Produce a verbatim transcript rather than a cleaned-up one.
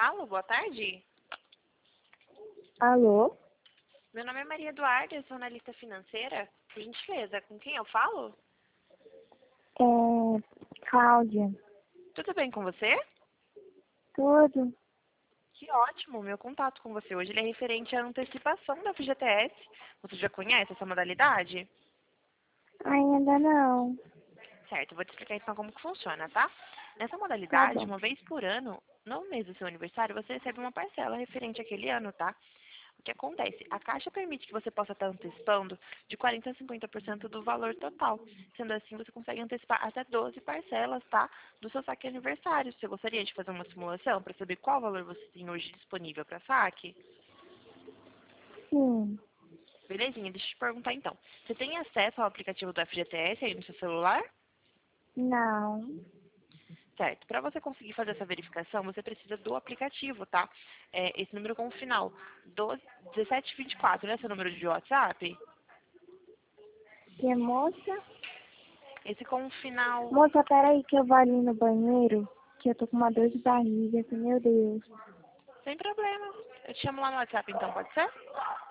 falo? Boa tarde. Alô? Meu nome é Maria Eduarda, eu sou analista financeira. Por gentileza, com quem eu falo? É... Cláudia. Tudo bem com você? Tudo? Que ótimo, meu contato com você hoje ele é referente à antecipação da F G T S. Você já conhece essa modalidade? Ainda não. Certo, eu vou te explicar então como que funciona, tá? Nessa Tá modalidade, bom. uma vez por ano, no mês do seu aniversário, você recebe uma parcela referente àquele ano, tá? O que acontece? A Caixa permite que você possa estar antecipando de quarenta a cinquenta por cento do valor total. Sendo assim, você consegue antecipar até doze parcelas, tá? Do seu saque aniversário. Você gostaria de fazer uma simulação para saber qual valor você tem hoje disponível para saque? Sim. Belezinha, deixa eu te perguntar então. Você tem acesso ao aplicativo do F G T S aí no seu celular? Não. Certo. Para você conseguir fazer essa verificação, você precisa do aplicativo, tá? É, esse número com o final doze, dezessete vinte e quatro, né? Seu número de WhatsApp? Que é moça? Esse com o final... Moça, peraí que eu vou ali no banheiro, que eu tô com uma dor de barriga, assim, meu Deus. Sem problema. Eu te chamo lá no WhatsApp, então, pode ser?